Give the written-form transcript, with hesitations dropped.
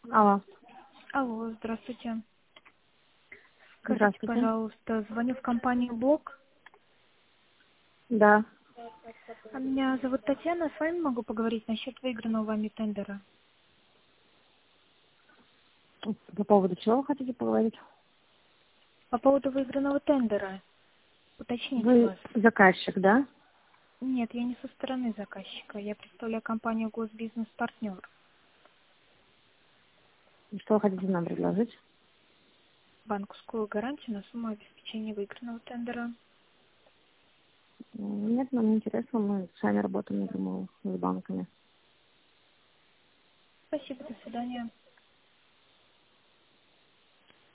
Алло, Алло, здравствуйте. Скажите, здравствуйте. пожалуйста, звоню в компанию Блок. Да. Меня зовут Татьяна, с вами могу поговорить насчет выигранного вами тендера. По поводу чего вы хотите поговорить? По поводу выигранного тендера. Уточните Вы вас. заказчик, да? Нет, я не со стороны заказчика. Я представляю компанию Госбизнес-партнер. И что вы хотите нам предложить? Банковскую гарантию на сумму обеспечения выигранного тендера. Нет, нам не интересно, мы сами работаем напрямую с банками. Спасибо, до свидания.